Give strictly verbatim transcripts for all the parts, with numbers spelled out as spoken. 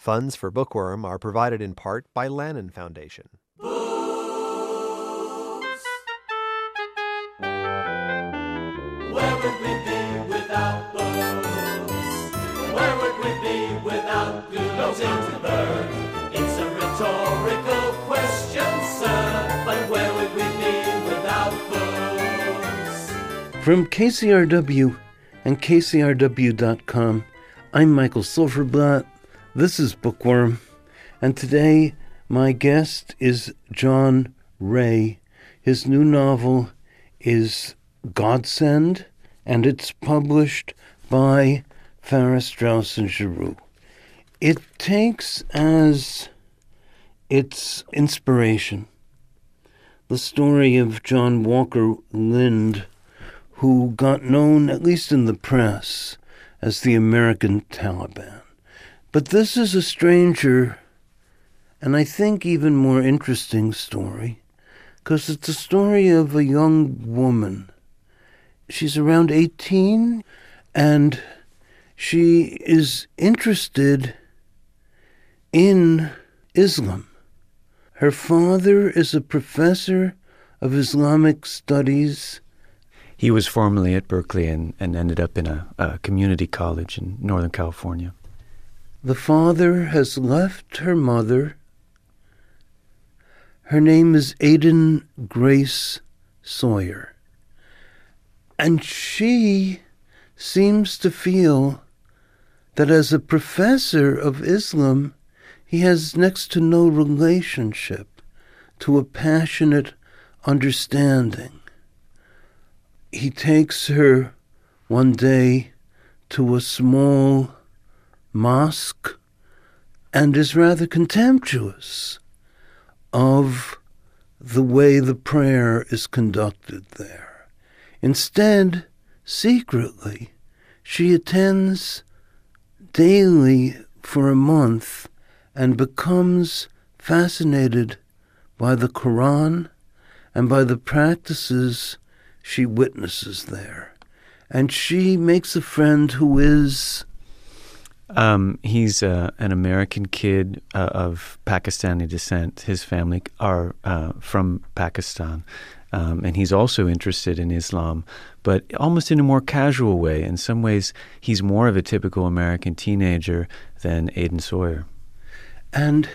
Funds for Bookworm are provided in part by Lannan Foundation. Where would we be without books? Where would we be without good to learn? It's a rhetorical question, sir, but where would we be without books? From K C R W and K C R W dot com, I'm Michael Silverblatt. This is Bookworm, and today my guest is John Ray. His new novel is Godsend, and it's published by Farrar, Straus and Giroux. It takes as its inspiration the story of John Walker Lind, who got known, at least in the press, as the American Taliban. But this is a stranger, and I think even more interesting story, because it's a story of a young woman. She's around eighteen, and she is interested in Islam. Her father is a professor of Islamic studies. He was formerly at Berkeley and, and ended up in a, a community college in Northern California. The father has left her mother. Her name is Aidan Grace Sawyer. And she seems to feel that as a professor of Islam, he has next to no relationship to a passionate understanding. He takes her one day to a small mosque and is rather contemptuous of the way the prayer is conducted there. Instead, secretly, she attends daily for a month and becomes fascinated by the Quran and by the practices she witnesses there. And she makes a friend who is... Um, he's uh, an American kid uh, of Pakistani descent. His family are uh, from Pakistan. Um, and he's also interested in Islam, but almost in a more casual way. In some ways, he's more of a typical American teenager than Aidan Sawyer. And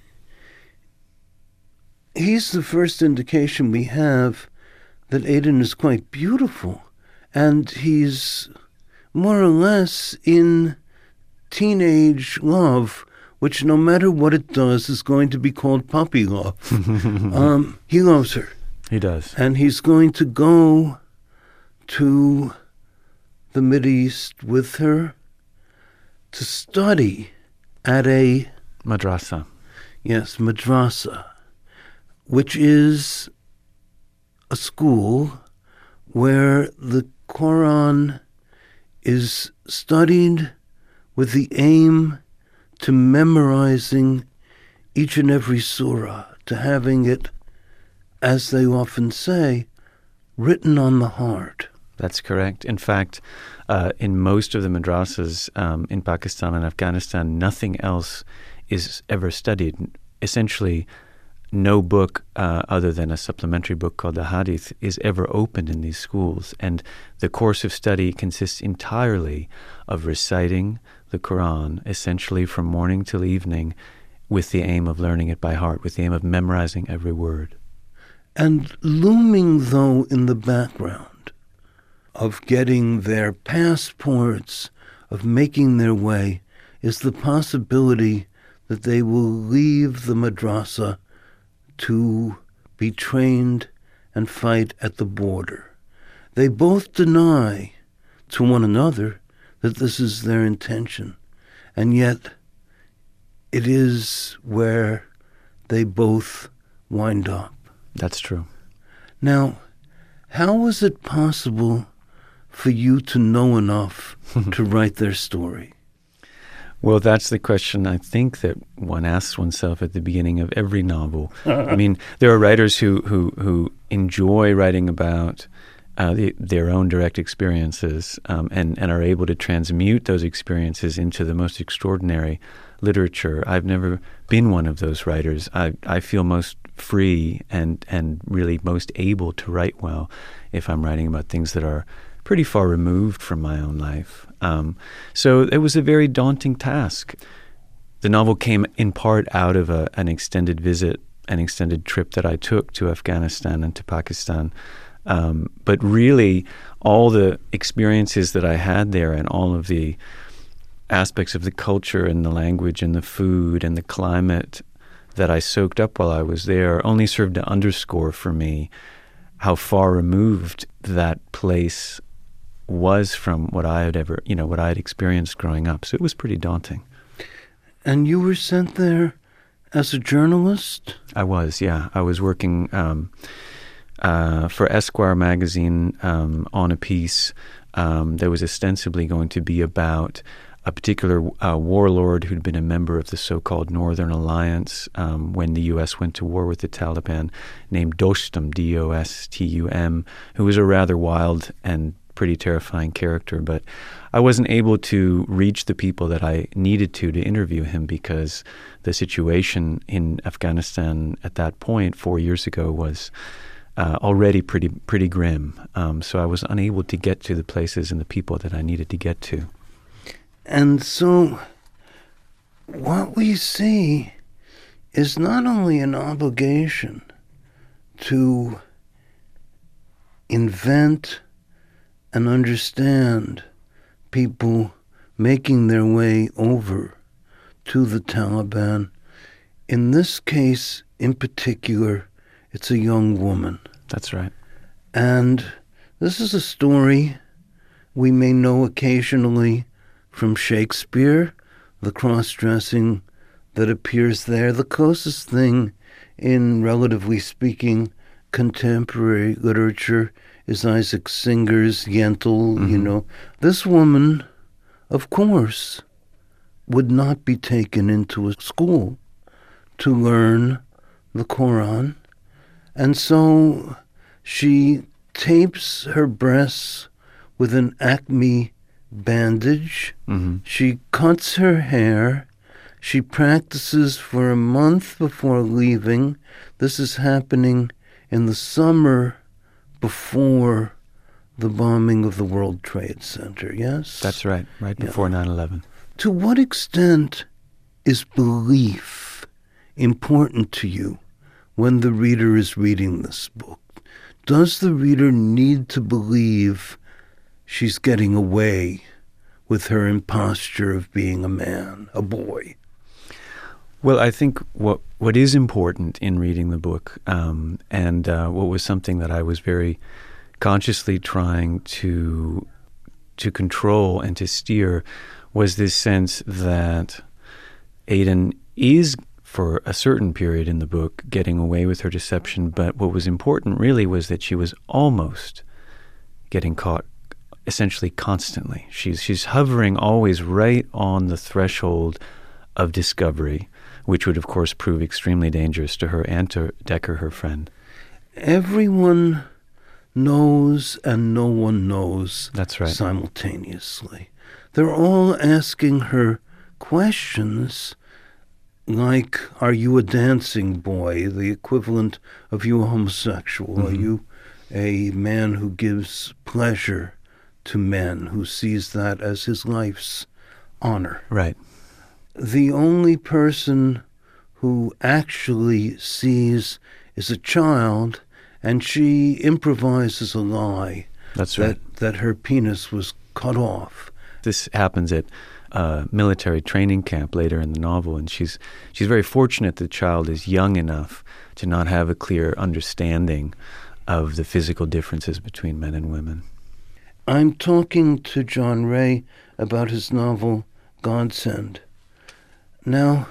he's the first indication we have that Aidan is quite beautiful. And he's more or less in teenage love, which no matter what it does is going to be called puppy love. um, he loves her. He does. And he's going to go to the Mideast with her to study at a... Madrasa. Yes, madrasa, which is a school where the Quran is studied with the aim to memorizing each and every surah, to having it, as they often say, written on the heart. That's correct. In fact, uh, in most of the madrasas um, in Pakistan and Afghanistan, nothing else is ever studied. Essentially, no book uh, other than a supplementary book called the Hadith is ever opened in these schools. And the course of study consists entirely of reciting the Quran, essentially from morning till evening, with the aim of learning it by heart, with the aim of memorizing every word. And looming, though, in the background of getting their passports, of making their way, is the possibility that they will leave the madrasa to be trained and fight at the border. They both deny to one another that this is their intention, and yet it is where they both wind up. That's true. Now, how was it possible for you to know enough to write their story? Well, that's the question I think that one asks oneself at the beginning of every novel. I mean, there are writers who, who, who enjoy writing about uh, the, their own direct experiences um, and, and are able to transmute those experiences into the most extraordinary literature. I've never been one of those writers. I, I feel most free and, and really most able to write well if I'm writing about things that are pretty far removed from my own life. Um, so it was a very daunting task. The novel came in part out of a, an extended visit, an extended trip that I took to Afghanistan and to Pakistan. Um, but really, all the experiences that I had there and all of the aspects of the culture and the language and the food and the climate that I soaked up while I was there only served to underscore for me how far removed that place was from what I had ever, you know, what I had experienced growing up. So it was pretty daunting. And you were sent there as a journalist? I was, yeah. I was working um, uh, for Esquire magazine um, on a piece um, that was ostensibly going to be about a particular uh, warlord who'd been a member of the so-called Northern Alliance um, when the U S went to war with the Taliban, named Dostum, D O S T U M, who was a rather wild and pretty terrifying character. But I wasn't able to reach the people that I needed to to interview him because the situation in Afghanistan at that point, four years ago, was uh, already pretty pretty grim. Um, so I was unable to get to the places and the people that I needed to get to. And so what we see is not only an obligation to invent and understand people making their way over to the Taliban. In this case, in particular, it's a young woman. That's right. And this is a story we may know occasionally from Shakespeare, the cross-dressing that appears there. The closest thing in, relatively speaking, contemporary literature is Isaac Singer's Yentl, mm-hmm. you know. This woman, of course, would not be taken into a school to learn the Quran. And so she tapes her breasts with an Acme bandage. Mm-hmm. She cuts her hair. She practices for a month before leaving. This is happening in the summer before the bombing of the World Trade Center, yes? That's right, right before yeah. nine eleven. To what extent is belief important to you when the reader is reading this book? Does the reader need to believe she's getting away with her imposture of being a man, a boy? Well, I think what what is important in reading the book, um, and uh, what was something that I was very consciously trying to to control and to steer, was this sense that Aden is, for a certain period in the book, getting away with her deception. But what was important really was that she was almost getting caught, essentially constantly. She's she's hovering always right on the threshold of discovery, which would, of course, prove extremely dangerous to her and to Decker, her friend. Everyone knows and no one knows. That's right. Simultaneously. They're all asking her questions like, are you a dancing boy, the equivalent of you a homosexual? Mm-hmm. Are you a man who gives pleasure to men, who sees that as his life's honor? Right. The only person who actually sees is a child, and she improvises a lie. That's that, right. That her penis was cut off. This happens at a military training camp later in the novel, and she's she's very fortunate that the child is young enough to not have a clear understanding of the physical differences between men and women. I'm talking to John Ray about his novel Godsend. Now,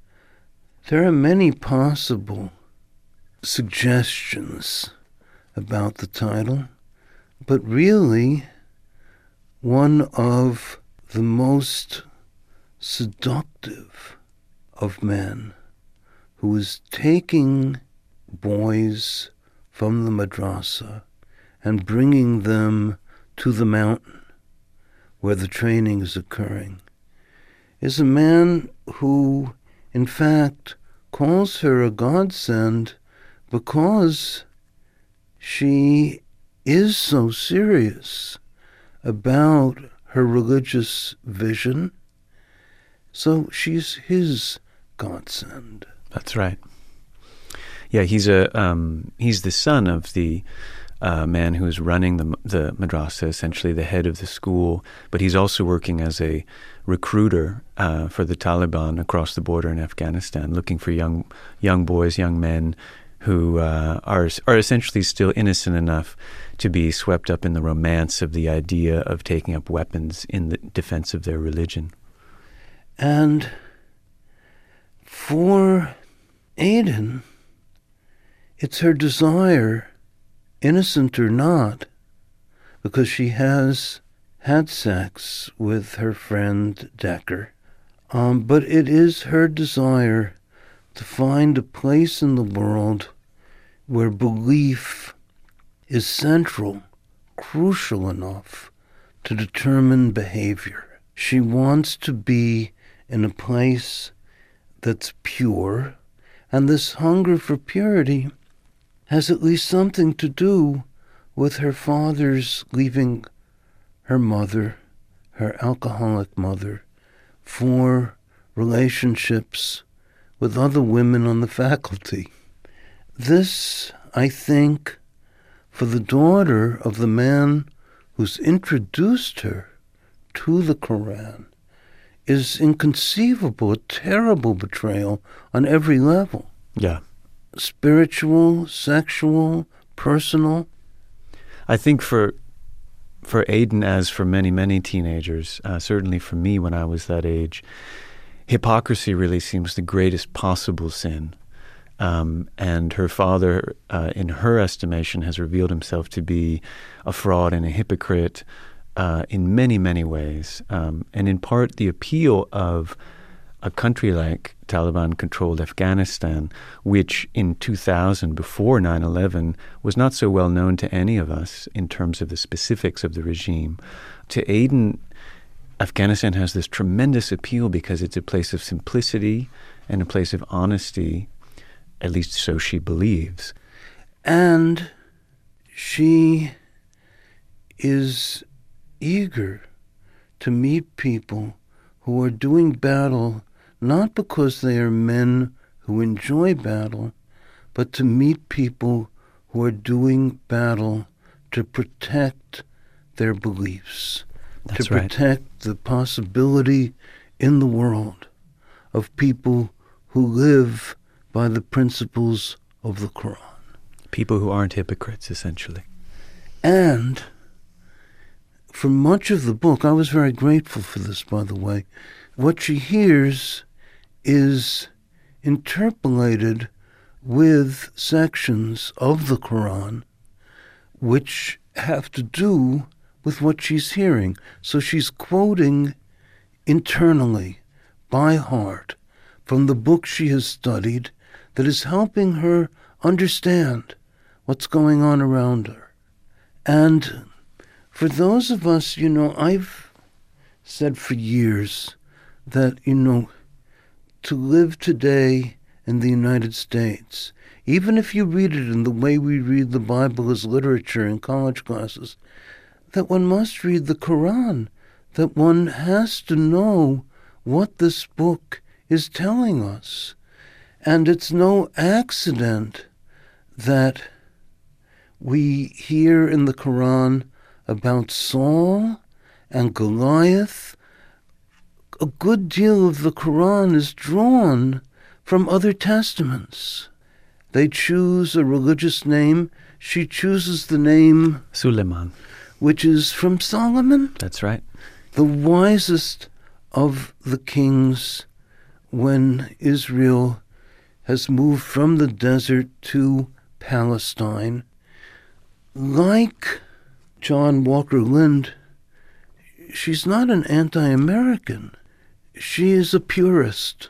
there are many possible suggestions about the title, but really one of the most seductive of men, who is taking boys from the madrasa and bringing them to the mountain where the training is occurring, is a man who, in fact, calls her a godsend because she is so serious about her religious vision. So she's his godsend. That's right. Yeah, he's a um, he's the son of the uh, man who is running the the madrasa, essentially the head of the school. But he's also working as a recruiter uh, for the Taliban across the border in Afghanistan, looking for young young boys, young men who uh, are are essentially still innocent enough to be swept up in the romance of the idea of taking up weapons in the defense of their religion. And for Aden, it's her desire, innocent or not, because she has had sex with her friend Decker, um, but it is her desire to find a place in the world where belief is central, crucial enough to determine behavior. She wants to be in a place that's pure, and this hunger for purity has at least something to do with her father's leaving her mother, her alcoholic mother, for relationships with other women on the faculty. This, I think, for the daughter of the man who's introduced her to the Quran, is inconceivable, a terrible betrayal on every level. Yeah. Spiritual, sexual, personal. I think for for Aden, as for many, many teenagers, uh, certainly for me when I was that age, hypocrisy really seems the greatest possible sin. Um, and her father, uh, in her estimation, has revealed himself to be a fraud and a hypocrite uh, in many, many ways. Um, and in part, the appeal of a country like Taliban-controlled Afghanistan, which in two thousand, before nine eleven, was not so well known to any of us in terms of the specifics of the regime. To Aden, Afghanistan has this tremendous appeal because it's a place of simplicity and a place of honesty, at least so she believes. And she is eager to meet people who are doing battle not because they are men who enjoy battle, but to meet people who are doing battle to protect their beliefs, That's to right. protect the possibility in the world of people who live by the principles of the Quran. People who aren't hypocrites, essentially. And for much of the book, I was very grateful for this, by the way, what she hears is interpolated with sections of the Quran which have to do with what she's hearing. So she's quoting internally, by heart, from the book she has studied that is helping her understand what's going on around her. And for those of us, you know, I've said for years that, you know, to live today in the United States, even if you read it in the way we read the Bible as literature in college classes, that one must read the Quran, that one has to know what this book is telling us. And it's no accident that we hear in the Quran about Saul and Goliath. A good deal of the Quran is drawn from other testaments. They choose a religious name. She chooses the name Suleiman. which is from Solomon, That's right. the wisest of the kings when Israel has moved from the desert to Palestine. Like John Walker Lind, she's not an anti-American. She is a purist.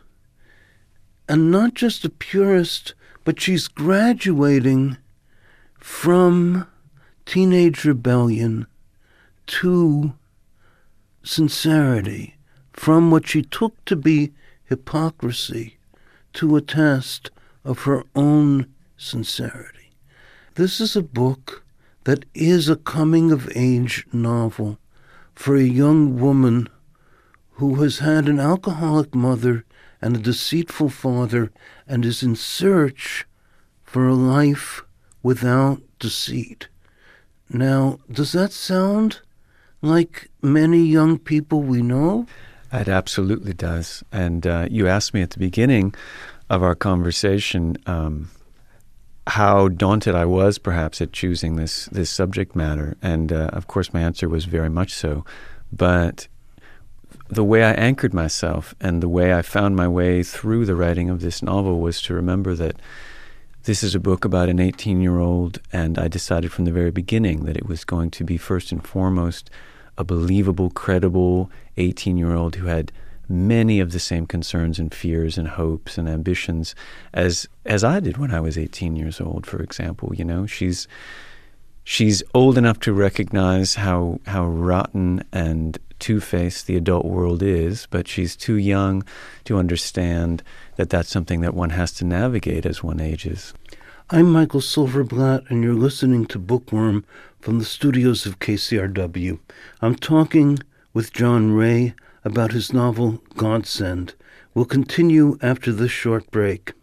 And not just a purist, but she's graduating from teenage rebellion to sincerity, from what she took to be hypocrisy to a test of her own sincerity. This is a book that is a coming-of-age novel for a young woman who has had an alcoholic mother and a deceitful father and is in search for a life without deceit. Now, does that sound like many young people we know? It absolutely does. And uh, you asked me at the beginning of our conversation um, how daunted I was perhaps at choosing this, this subject matter. And uh, of course my answer was very much so. But the way I anchored myself and the way I found my way through the writing of this novel was to remember that this is a book about an eighteen-year-old, and I decided from the very beginning that it was going to be first and foremost a believable, credible eighteen-year-old who had many of the same concerns and fears and hopes and ambitions as as I did when I was eighteen years old, for example. You know, she's she's old enough to recognize how how rotten and two-faced the adult world is, but she's too young to understand that that's something that one has to navigate as one ages. I'm Michael Silverblatt, and you're listening to Bookworm from the studios of K C R W. I'm talking with John Ray about his novel Godsend. We'll continue after this short break.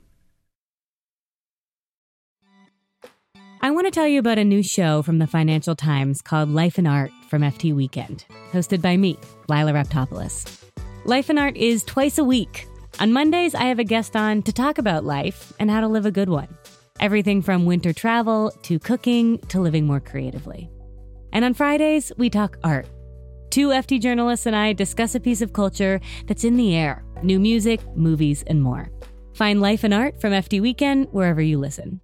I want to tell you about a new show from the Financial Times called Life and Art from F T Weekend, hosted by me, Lila Raptopoulos. Life and Art is twice a week. On Mondays, I have a guest on to talk about life and how to live a good one. Everything from winter travel to cooking to living more creatively. And on Fridays, we talk art. Two F T journalists and I discuss a piece of culture that's in the air, new music, movies, and more. Find Life and Art from F T Weekend wherever you listen.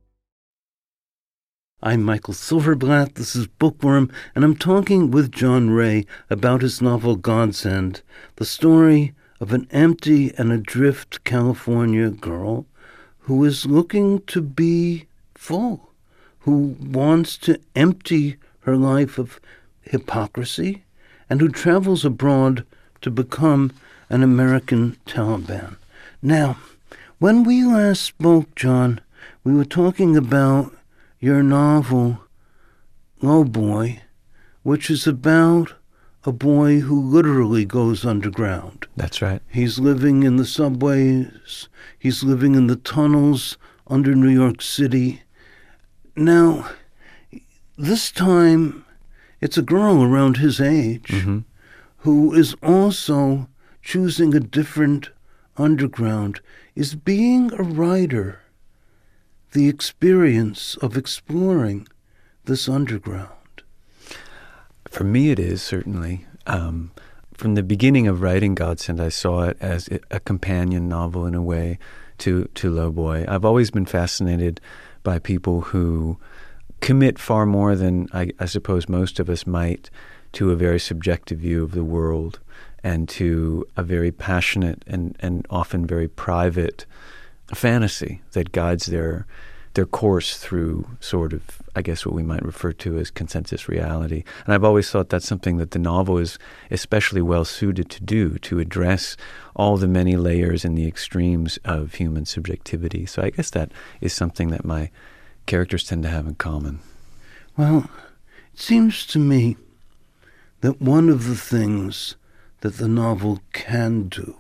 I'm Michael Silverblatt, this is Bookworm, and I'm talking with John Ray about his novel Godsend, the story of an empty and adrift California girl who is looking to be full, who wants to empty her life of hypocrisy, and who travels abroad to become an American Taliban. Now, when we last spoke, John, we were talking about your novel, Lowboy, which is about a boy who literally goes underground. That's right. He's living in the subways. He's living in the tunnels under New York City. Now, this time, it's a girl around his age mm-hmm. who is also choosing a different underground. Is being a writer the experience of exploring this underground? For me, it is, certainly. Um, from the beginning of writing Godsend, I saw it as a companion novel in a way to, to Lowboy. I've always been fascinated by people who commit far more than I, I suppose most of us might to a very subjective view of the world and to a very passionate and, and often very private fantasy that guides their their course through sort of, I guess, what we might refer to as consensus reality. And I've always thought that's something that the novel is especially well suited to do, to address all the many layers and the extremes of human subjectivity. So I guess that is something that my characters tend to have in common. Well, it seems to me that one of the things that the novel can do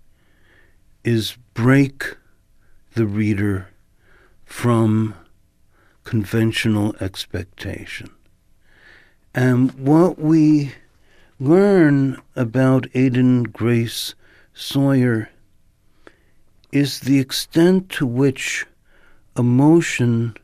is break the reader from conventional expectation. And what we learn about Aidan Grace Sawyer is the extent to which emotion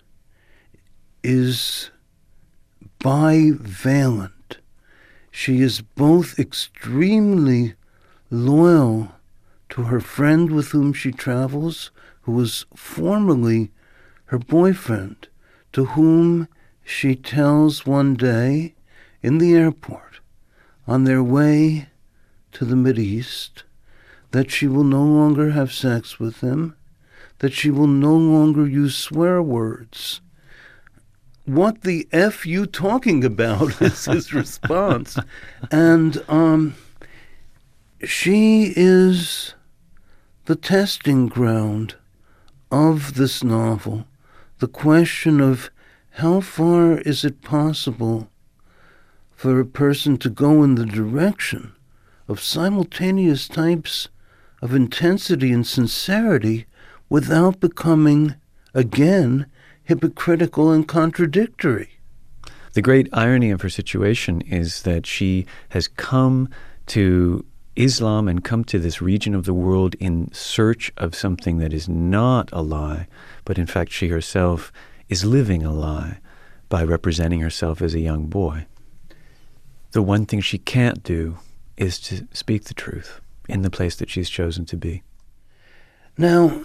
is bivalent. She is both extremely loyal to her friend with whom she travels, who was formerly her boyfriend, to whom she tells one day in the airport on their way to the Mideast that she will no longer have sex with him, that she will no longer use swear words. what the F you talking about is his response. And um, she is the testing ground of this novel. The question of how far is it possible for a person to go in the direction of simultaneous types of intensity and sincerity without becoming, again, hypocritical and contradictory. The great irony of her situation is that she has come to Islam and come to this region of the world in search of something that is not a lie, but in fact she herself is living a lie by representing herself as a young boy. The one thing she can't do is to speak the truth in the place that she's chosen to be. Now,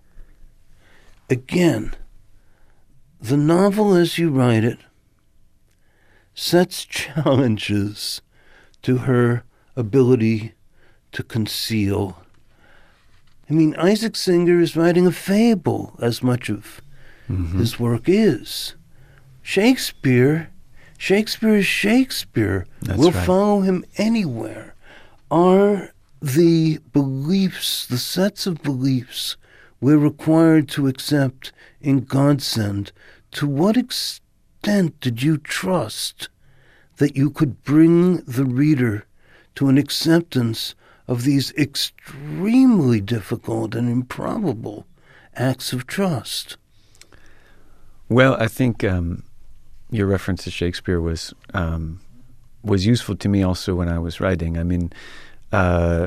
again, the novel as you write it sets challenges to her ability to conceal. I mean, Isaac Singer is writing a fable as much of mm-hmm. his work is. Shakespeare, Shakespeare is Shakespeare. That's we'll right. follow him anywhere. Are the beliefs, the sets of beliefs we're required to accept in Godsend, to what extent did you trust that you could bring the reader to an acceptance of these extremely difficult and improbable acts of trust? Well, I think um, your reference to Shakespeare was um, was useful to me also when I was writing. I mean, uh,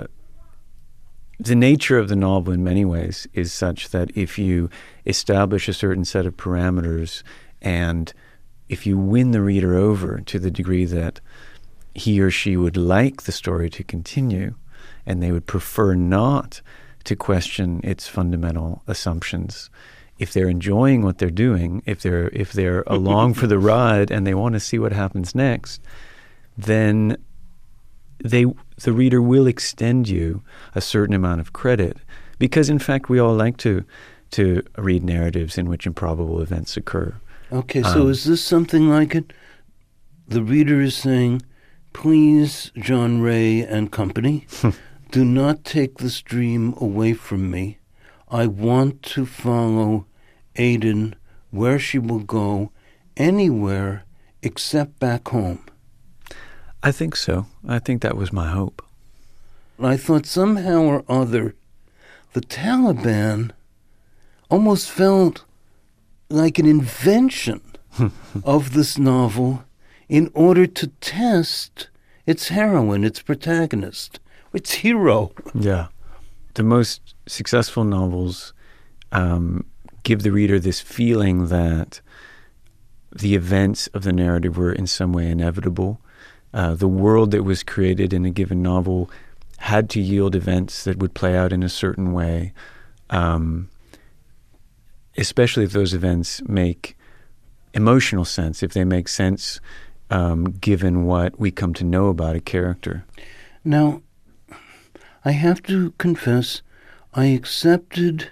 the nature of the novel in many ways is such that if you establish a certain set of parameters and if you win the reader over to the degree that he or she would like the story to continue and they would prefer not to question its fundamental assumptions, if they're enjoying what they're doing, if they're if they're along for the ride and they want to see what happens next, then they the reader will extend you a certain amount of credit, because in fact we all like to to read narratives in which improbable events occur. Okay, so Um, is this something like it? The reader is saying, please, John Ray and company, do not take this dream away from me. I want to follow Aiden where she will go, anywhere except back home. I think so. I think that was my hope. I thought somehow or other the Taliban almost felt like an invention of this novel in order to test its heroine, its protagonist, its hero. Yeah. The most successful novels um, give the reader this feeling that the events of the narrative were in some way inevitable. Uh, the world that was created in a given novel had to yield events that would play out in a certain way, um, especially if those events make emotional sense, if they make sense um, given what we come to know about a character. Now, I have to confess, I accepted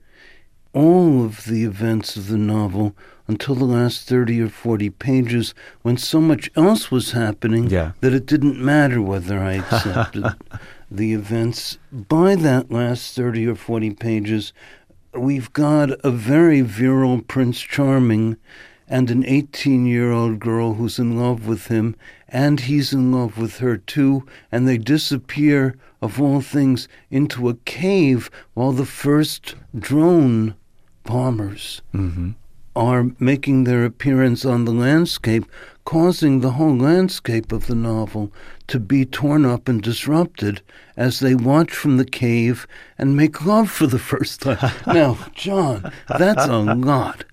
all of the events of the novel until the last thirty or forty pages, when so much else was happening Yeah. that it didn't matter whether I accepted the events. By that last thirty or forty pages, we've got a very virile Prince Charming and an eighteen-year-old girl who's in love with him, and he's in love with her too, and they disappear, of all things, into a cave while the first drone bombers Mm-hmm. are making their appearance on the landscape, causing the whole landscape of the novel to be torn up and disrupted as they watch from the cave and make love for the first time. Now, John, that's a lot.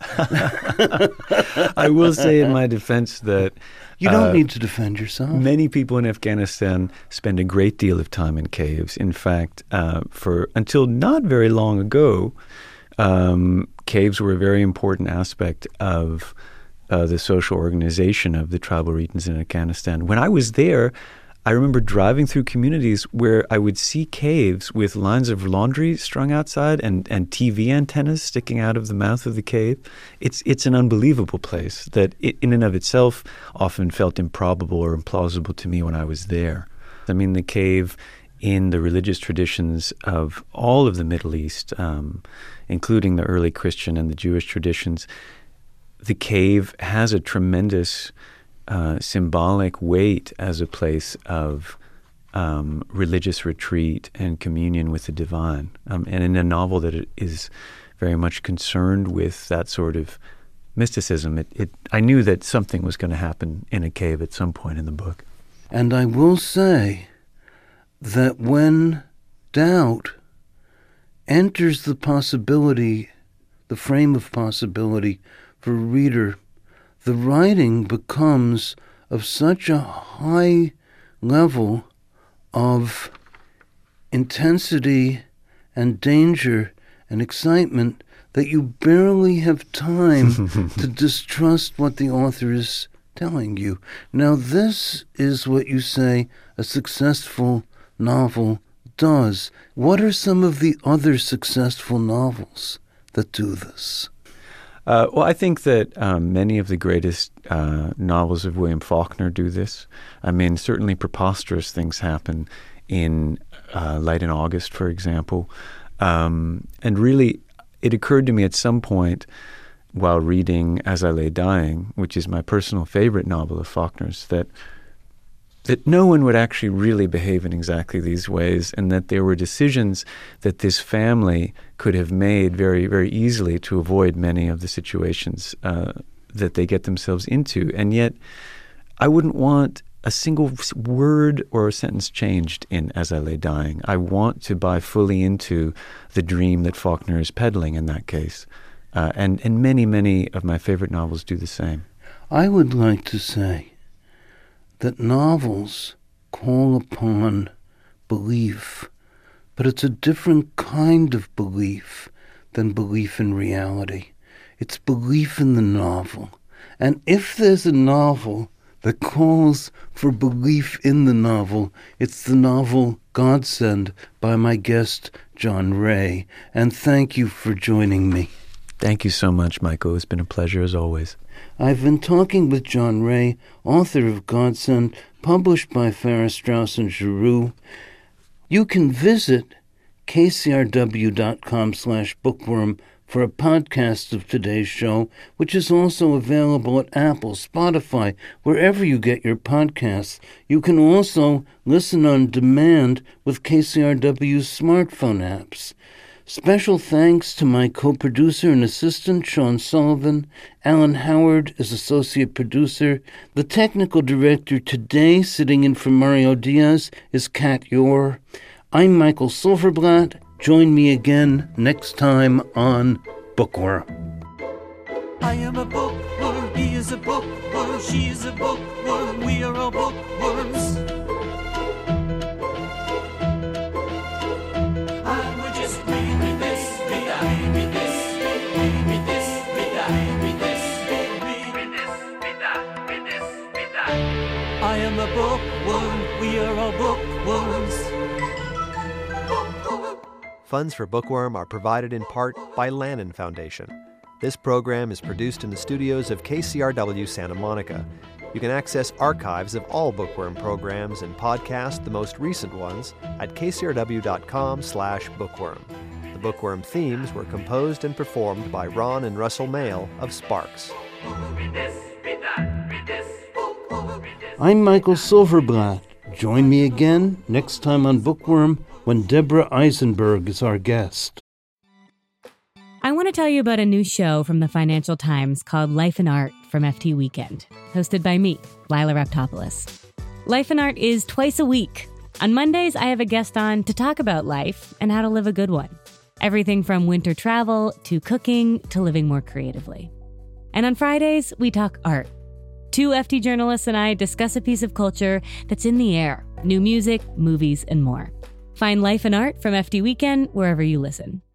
I will say in my defense that You don't uh, need to defend yourself. many people in Afghanistan spend a great deal of time in caves. In fact, uh, for until not very long ago, um, caves were a very important aspect of uh, the social organization of the tribal regions in Afghanistan. When I was there, I remember driving through communities where I would see caves with lines of laundry strung outside and, and T V antennas sticking out of the mouth of the cave. It's it's an unbelievable place that it, in and of itself often felt improbable or implausible to me when I was there. I mean, the cave in the religious traditions of all of the Middle East, um, including the early Christian and the Jewish traditions, the cave has a tremendous uh, symbolic weight as a place of um, religious retreat and communion with the divine. Um, and in a novel that is very much concerned with that sort of mysticism, it, it I knew that something was going to happen in a cave at some point in the book. And I will say that when doubt enters the possibility, the frame of possibility for a reader, the writing becomes of such a high level of intensity and danger and excitement that you barely have time to distrust what the author is telling you. Now, this is what you say a successful novel does. What are some of the other successful novels that do this? Uh, well, I think that um, many of the greatest uh, novels of William Faulkner do this. I mean, certainly preposterous things happen in uh, Light in August, for example. Um, and really, it occurred to me at some point while reading As I Lay Dying, which is my personal favorite novel of Faulkner's, that that no one would actually really behave in exactly these ways, and that there were decisions that this family could have made very, very easily to avoid many of the situations uh, that they get themselves into. And yet, I wouldn't want a single word or a sentence changed in As I Lay Dying. I want to buy fully into the dream that Faulkner is peddling in that case. Uh, and, and many, many of my favorite novels do the same. I would like to say that novels call upon belief, but it's a different kind of belief than belief in reality. It's belief in the novel. And if there's a novel that calls for belief in the novel, it's the novel Godsend by my guest, John Ray. And thank you for joining me. Thank you so much, Michael. It's been a pleasure as always. I've been talking with John Ray, author of Godsend, published by Farrar, Straus and Giroux. You can visit kcrw.com slash bookworm for a podcast of today's show, which is also available at Apple, Spotify, wherever you get your podcasts. You can also listen on demand with K C R W's smartphone apps. Special thanks to my co-producer and assistant, Sean Sullivan. Alan Howard is associate producer. The technical director today, sitting in for Mario Diaz, is Kat Yor. I'm Michael Silverblatt. Join me again next time on Bookworm. I am a bookworm, he is a bookworm, she is a bookworm, we are all bookworms. And we're just reading this, read that, read this, read this, read that, read this, read this, read that, read this, read that. I am a bookworm, we are all bookworms. Funds for Bookworm are provided in part by Lannan Foundation. This program is produced in the studios of K C R W Santa Monica. You can access archives of all Bookworm programs and podcast the most recent ones at kcrw.com slash bookworm. The Bookworm themes were composed and performed by Ron and Russell Mail of Sparks. I'm Michael Silverblatt. Join me again next time on Bookworm when Deborah Eisenberg is our guest. I want to tell you about a new show from the Financial Times called Life in Art from F T Weekend, hosted by me, Lila Raptopoulos. Life in Art is twice a week. On Mondays, I have a guest on to talk about life and how to live a good one. Everything from winter travel to cooking to living more creatively. And on Fridays, we talk art. Two F T journalists and I discuss a piece of culture that's in the air, new music, movies, and more. Find Life in Art from F T Weekend wherever you listen.